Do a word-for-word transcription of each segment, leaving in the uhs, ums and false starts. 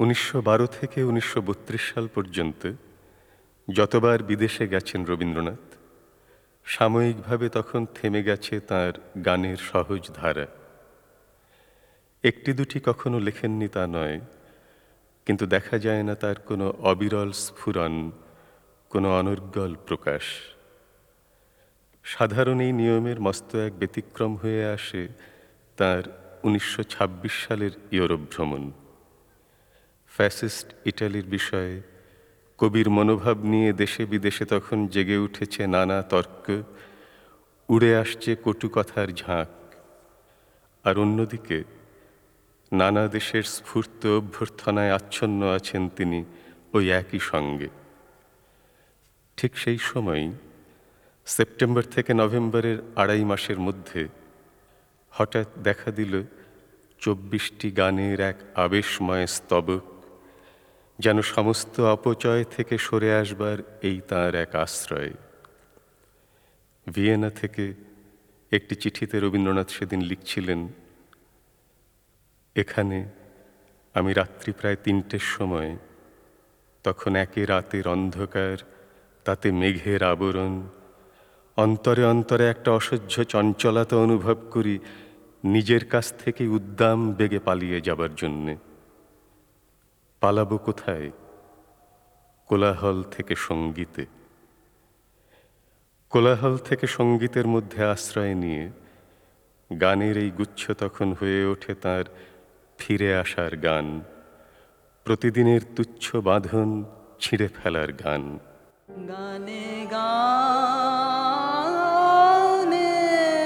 উনিশশো বারো থেকে উনিশশো বত্রিশ সাল পর্যন্ত যতবার বিদেশে গেছেন রবীন্দ্রনাথ, সাময়িকভাবে তখন থেমে গেছে তাঁর গানের সহজ ধারা। একটি দুটি কখনো লেখেননি তা নয়, কিন্তু দেখা যায় না তার কোনো অবিরল স্ফুরণ, কোনো অনর্গল প্রকাশ। সাধারণ এই নিয়মের মস্ত এক ব্যতিক্রম হয়ে আসে তাঁর উনিশশো ছাব্বিশ সালের ইউরোপ ভ্রমণ। ফ্যাসিস্ট ইটালির বিষয়ে কবির মনোভাব নিয়ে দেশে বিদেশে তখন জেগে উঠেছে নানা তর্ক, উড়ে আসছে কটু কথার ঝাঁক। আর অন্যদিকে নানা দেশের স্ফূর্ত অভ্যর্থনায় আচ্ছন্ন আছেন তিনি ওই একই সঙ্গে। ঠিক সেই সময়ই সেপ্টেম্বর থেকে নভেম্বরের আড়াই মাসের মধ্যে হঠাৎ দেখা দিল চব্বিশটি গানের এক আবেশময় স্তবক, যেন সমস্ত অপচয় থেকে সরে আসবার এই তাঁর এক আশ্রয়। ভিয়েনা থেকে একটি চিঠিতে রবীন্দ্রনাথ সেদিন লিখছিলেন, এখানে আমি রাত্রি প্রায় তিনটের সময়, তখন একে রাতের অন্ধকার, তাতে মেঘের আবরণ, অন্তরে অন্তরে একটা অসহ্য চঞ্চলতা অনুভব করি নিজের কাছ থেকে উদ্দাম বেগে পালিয়ে যাবার জন্যে। পালাবো কোথায়? কোলাহল থেকে সঙ্গীতে। কোলাহল থেকে সঙ্গীতের মধ্যে আশ্রয় নিয়ে গানের এই গুচ্ছ তখন হয়ে ওঠে তাঁর ফিরে আসার গান, প্রতিদিনের তুচ্ছ বাঁধন ছিঁড়ে ফেলার গান। গানে গানে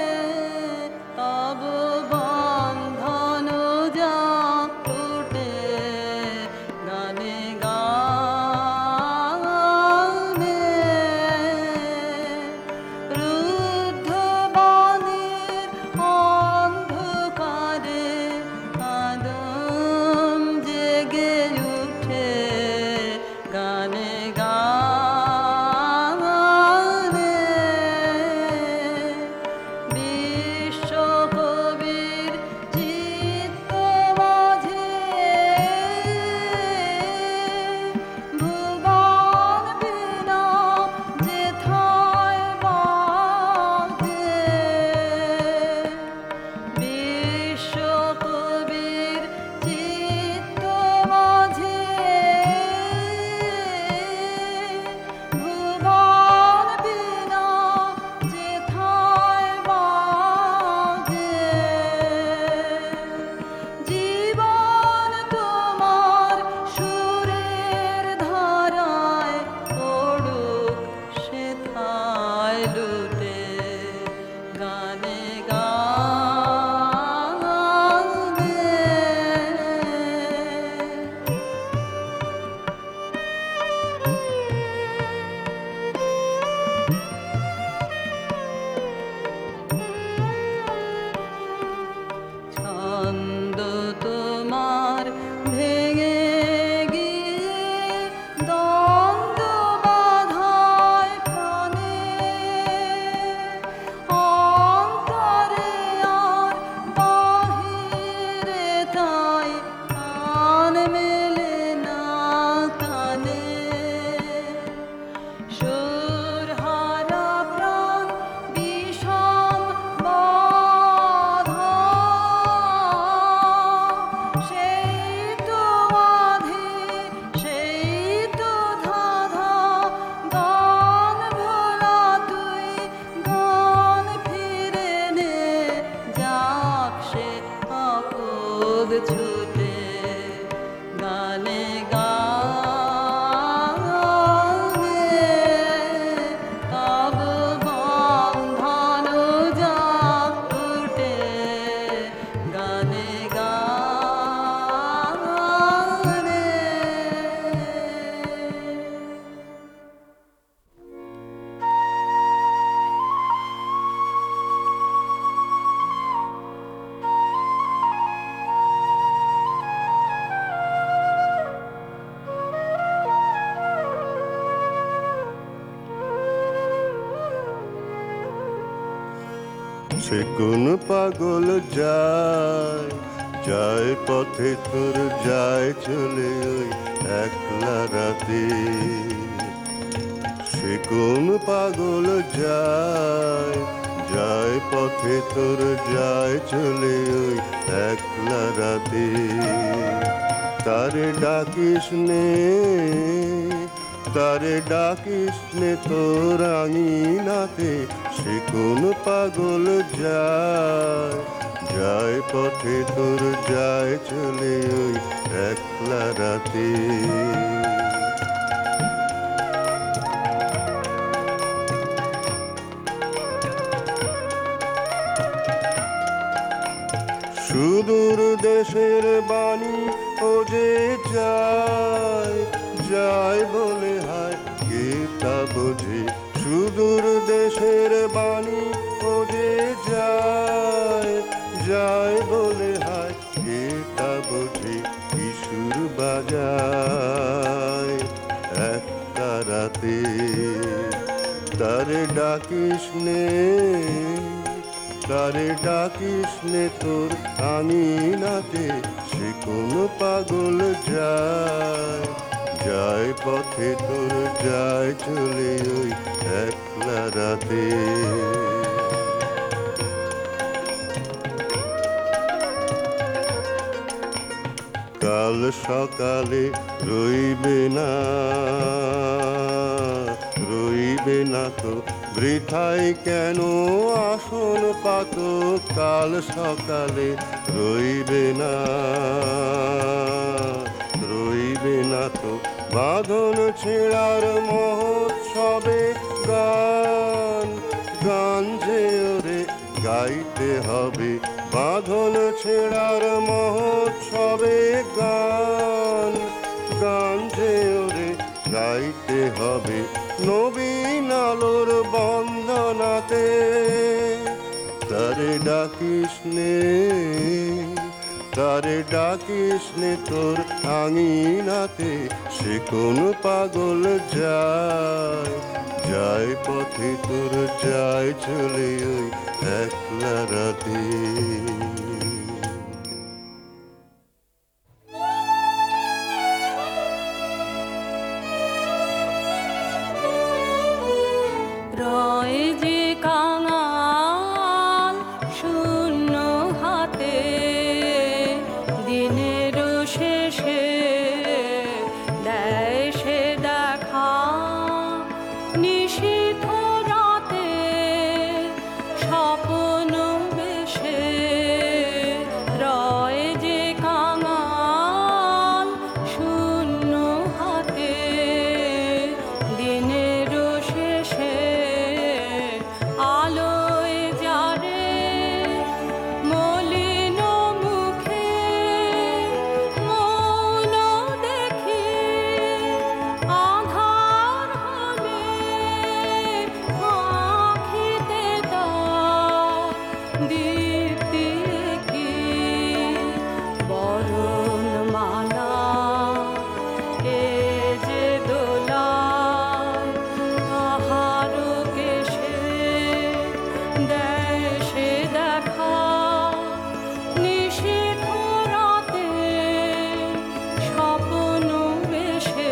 তব বন্ধন জাটুটে, গানে গানে রুদ্ধ বাণীর অন্ধকারে আদম জেগে উঠে, গানে গানে বিশ্বকবির চিত্ত মাঝে ভুবন বীণা যেথায় বাজে, বিশ্বকবির চিত্ত মাঝে ভুবন বীণা যেথায় বাজে, জীবন তোমার সুরের ধারায় পড়ুক সেথায় লুটে, গানে গানে ছন্দ তোমার ভেঙে গিয়ে দ্বন্দ্ব বাধায় প্রাণে, অন্তরে আর বাহিরে তাই কান মেলে না কানে, সুরহারা প্রাণ বিষম বাধা, সেই তো আধি, সেই তো ধাঁধা, গান ভোলা তুই গান ফিরে নে, যাক সে আপদ ছুটে, গানে গানে তব বন্ধন জাটুটে, গানে গানে সে কোন পাগল যায় যায় পথে তোর যায় চলে ওই একলা রাতে। সে কোন পাগল যায় যায় পথে তোর যায় চলে ওই একলা রাতে। তারে ডাকিস নে তারে ডাকিস নে তোর আঙিনাতে। সে কোন পাগল যায় যায় পথে তোর যায় চলে ওই একলা রাতে। সুদূর দেশের বাণী ও যে যায় যায় বলে হায় কে তা বোঝে। সুদূর দেশের বাণী ও যে যায় যায় বলে হায় কে তা বোঝে। কিশোর বাজায় এক রাতে তারে ডাকিস নে তারে ডাকিস নে তোর আঙিনাতে। সে কোন পাগল যায় যায় পথে তোর যায় চলে ওই একলা রাতে। কাল সকালে রইবে না রইবে না তো বৃথাই কেন আসন পাত। কাল সকালে রইবে না রইবে না তো বাঁধন ছেঁড়ার মহোৎসবে। গান গান যে ওরে গাইতে হবে বাঁধন ছেঁড়ার মহোৎসবে। গান গান যে ওরে গাইতে হবে নবীন আলোর বন্দনাতে। তারে ডাকিস নে তারে ডাকিস নে তোর আঙিনাতে। সে কোন পাগল যায় যায় পথে তোর যায় চলে ওই একলা রাতে। রয় যে কাঙাল শূন্য হাতে দিনের শেষে দেয় সে দেখা নিশীথ রাতে স্বপ্ন বেশে। রয় যে কাঙাল শূন্য হাতে দিনের শেষে আলোয় যারে মলিন মুখে মৌন দেখি আধার হলে আঁখিতে তার দীপ্তি কি বরণ মালা এ যে দোলায় তাহার কেশে দেয় সে দেখা নিশীথ রাতে স্বপ্ন বেশে।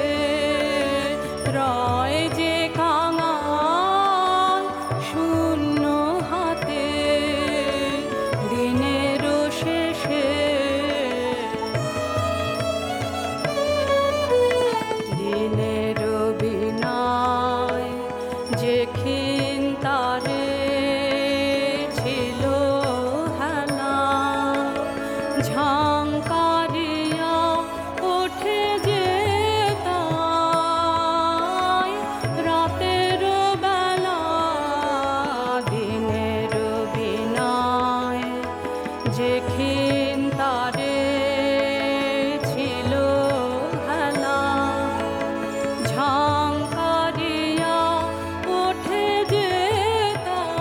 রয় যে কাঙাল শূন্য হাতে দিনের শেষে দিনের বিনায় যে ক্ষীণ তারে ছিল হেলা ঝাঙ্কারিয়া ওঠে যে তাই রাতের বেলা। দিনের বিনায় যে ক্ষীণ তারে ছিল হেলা ঝাঙ্কারিয়া ওঠে যে তাই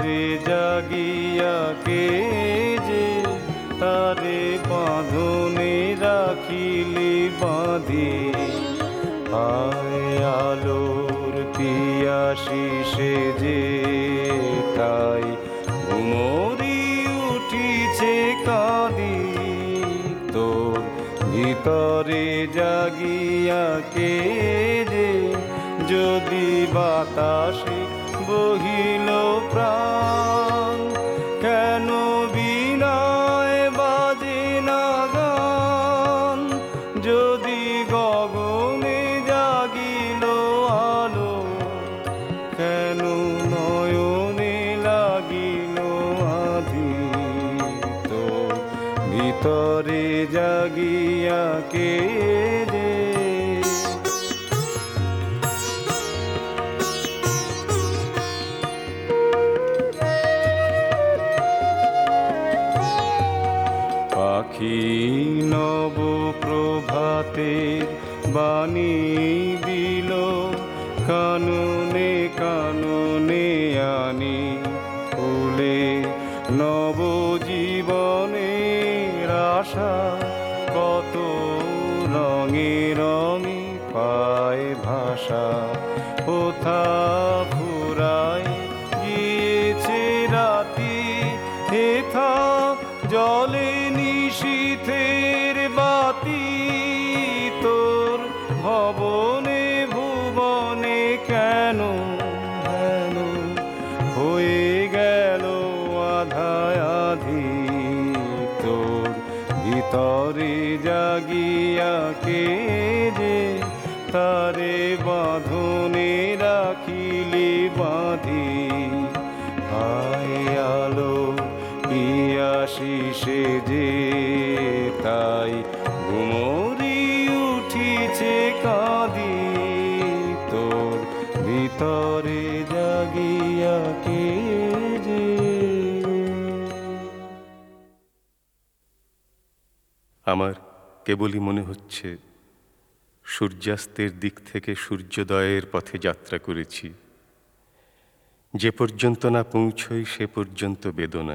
ভিতরে জাগিয়া কে যে তারে বাঁধনে রাখিলি বাঁধি। আয় আলোর পিয়াসি সে যে তাই ঘুমরি উঠিছে কাঁদি। তোর ভিতরে জাগিয়া কে যে যদি বাতাসে বহিল প্রাণ, কেন বিনায় বাজে না গান? যদি গগনে জাগিল আলো, কেন নয়নে লাগিল আধি? তো ভিতরে জাগিয়া কে যে পাখি নব প্রভাতের বাণী দিল, কাননে কাননে আনি ফুলে নব জীবনের আশা। কত রঙে রঙে পায় ভাষা, কোথা ফুরায় গিয়েছে রাতি, হেথা জলে নিশীথের বাতি। তোর ভবনে ভুবনে কেন কেন হয়ে গেল আধায় আধি? তোর ভিতরে জাগিয়া কে যে তারে বাঁধনে রাখিলি বাঁধি। আয় আলো পিয়াসি সে যে তাই ঘুমরি উঠিছে কাঁদি। তোর ভিতরে জাগিয়া কে যে আমার কেবলই মনে হচ্ছে সূর্যাস্তের দিক থেকে সূর্যোদয়ের পথে যাত্রা করেছি। যে পর্যন্ত না পৌঁছই সে পর্যন্ত বেদনা।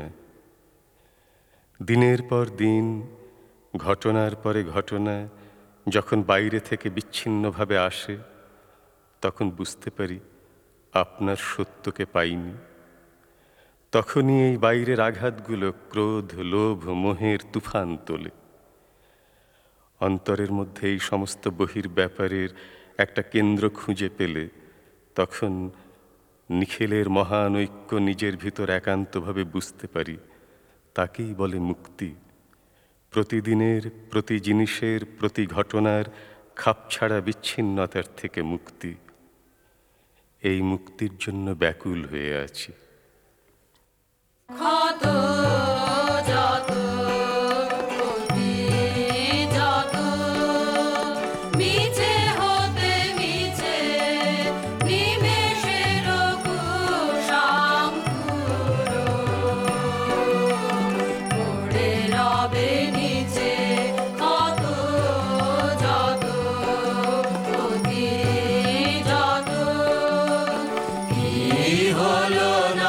দিনের পর দিন, ঘটনার পরে ঘটনা যখন বাইরে থেকে বিচ্ছিন্নভাবে আসে, তখন বুঝতে পারি আপনার সত্যকে পাইনি। তখনই এই বাইরের আঘাতগুলো ক্রোধ, লোভ, মোহের তুফান তোলে। অন্তরের মধ্যে এই সমস্ত বহির ব্যাপারের একটা কেন্দ্র খুঁজে পেলে তখন নিখিলের মহান ঐক্য নিজের ভিতর একান্তভাবে বুঝতে পারি। তাকেই বলে মুক্তি। প্রতিদিনের, প্রতি জিনিসের, প্রতি ঘটনার খাপছাড়া বিচ্ছিন্নতার থেকে মুক্তি। এই মুক্তির জন্য ব্যাকুল হয়ে আছি। ক্ষত যত অতি যত মিছে হতে মিছে নিমেষের কুশাঙ্কুর পড়ে রবে নিচে। ক্ষত যত অতি যত কি হলো না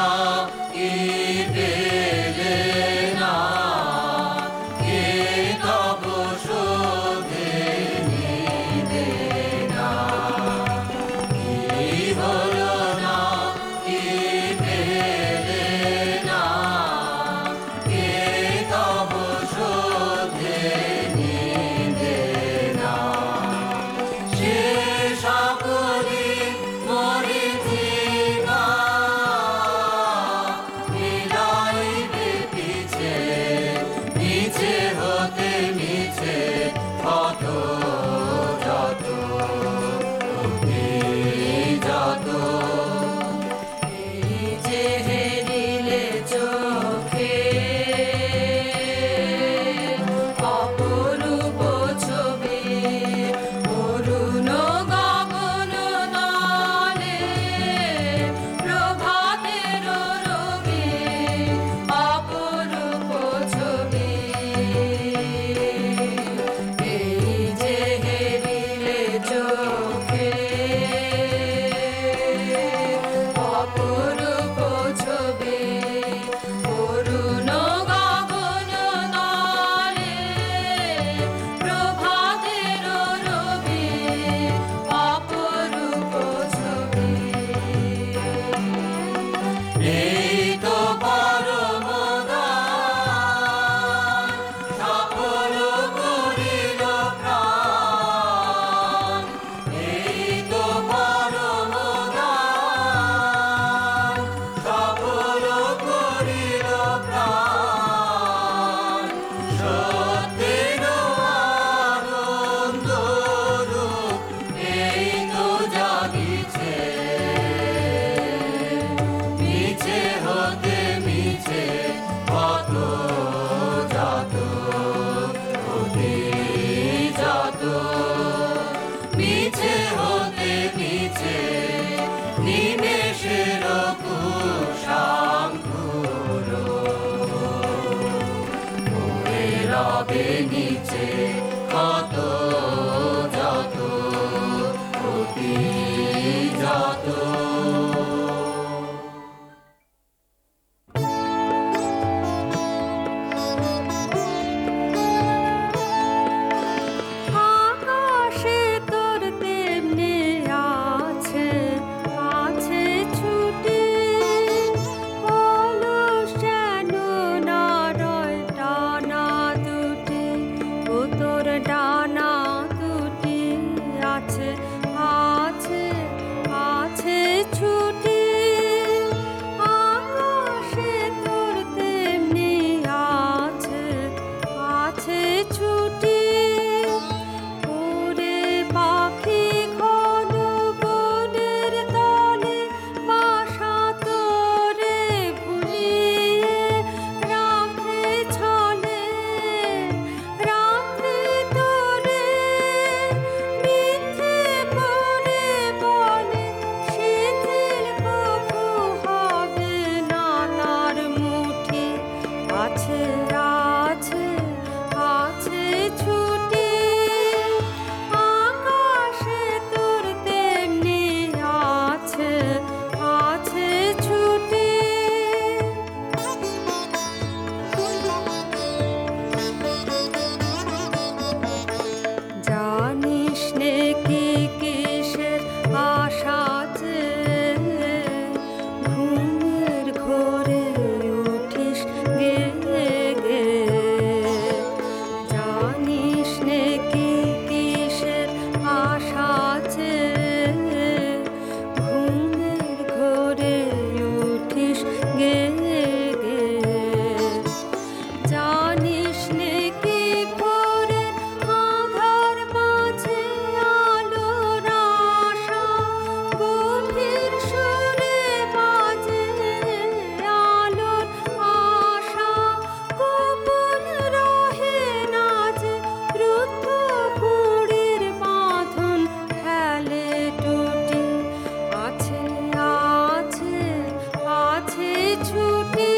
রবে নিচে কত যত অতি যত আকাশে তোর তেমনি আছে আছে ছুটি অলস যেন নারয় ডানা দুটি ও তোর ডানা দুটি আছে আছে আছে ছুটি আকাশে তোর তেমনি আছে আছে ছুটি ওরে পাখি ঘন বনের তলে বাসা তোরে ভুলিয়ে রাখে ছলে রাত্রি তোরে মিথ্যে করে বলে শিথিল কভু হবে না তার মুঠি আছে আছে আছে ছুটি আকাশে তোর তেমনি আছে আছে ছুটি জানিস নে কি কিসের আশা যে ঘুমের ঘোরে উঠিস গে গে জানিস নে কি কিসের আশা যে ঘুমের ঘোরে উঠিস গে গে জানিস নে কি ভোরের আধার মাঝে আলোর আশা গভীর সুরে বাজে আলোর আশা গোপন রহে না যে রুদ্ধ কুড়ির বাঁধন ফেলে টুটি আছে আছে আছে ছুটি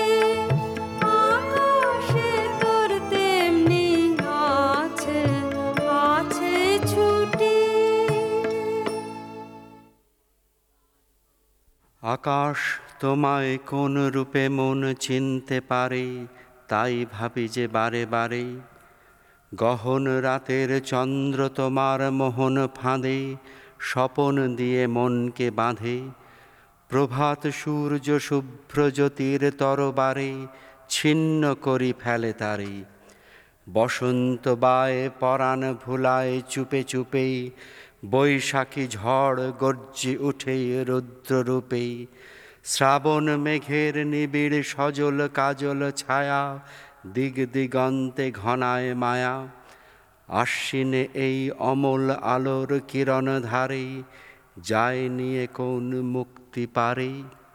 আকাশে তোর তেমনি আছে আছে ছুটি আকাশ তোমায় কোন রূপে মন চিনতে পারে তাই ভাবি যে বারে বারে গহন রাতের চন্দ্র তোমার মোহন ফাঁদে স্বপন দিয়ে মনকে বাঁধে প্রভাত সূর্য শুভ্র জ্যোতির তরবারে ছিন্ন করি ফেলে তারে বসন্ত বায়ে পরাণ ভুলায় চুপে চুপে বৈশাখী ঝড় গর্জি উঠে রুদ্ররূপে শ্রাবণ মেঘের নিবিড় সজল কাজল ছায়া দিগ দিগন্তে ঘনায় মায়া আশ্বিনে এই অমল আলোর কিরণ ধারে যায় নিয়ে কোন মুক্তি পারে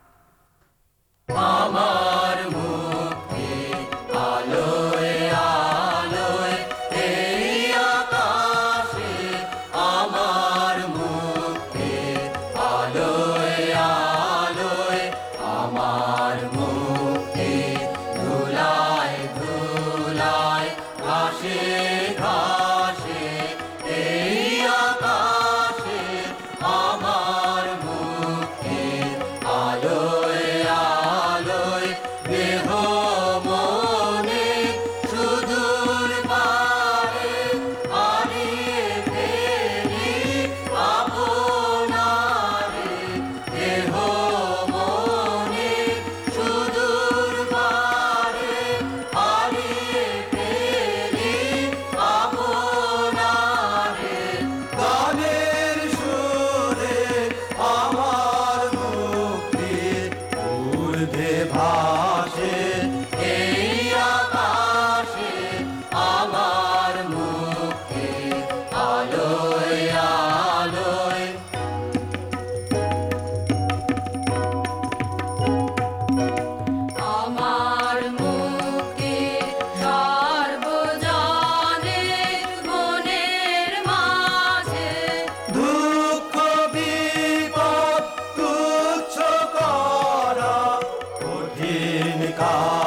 আমার মুক্তি আলোয় আলোয় এই আকাশে আমার মুক্তি আলোয় আলোয় আমার মুক্তি ধুলায় ধুলায় ঘাসে ঘাসে এই আকাশে আমার মুক্তি আলোয় আলোয় দেহ মনে সুদূর পারে হারিয়ে ফেলি আপনারে দেহ মনে সুদূর পারে হারিয়ে ফেলি আপনারে গানের সুরে আমার মুক্তি ঊর্ধ্বে ভাসে এই আকাশে আমার মুক্তি আলোয় আলোয় আমার মুক্তি সর্বজনে মনের মাঝে দুঃখ বিপদ তুচ্ছ করা কঠিন কাজ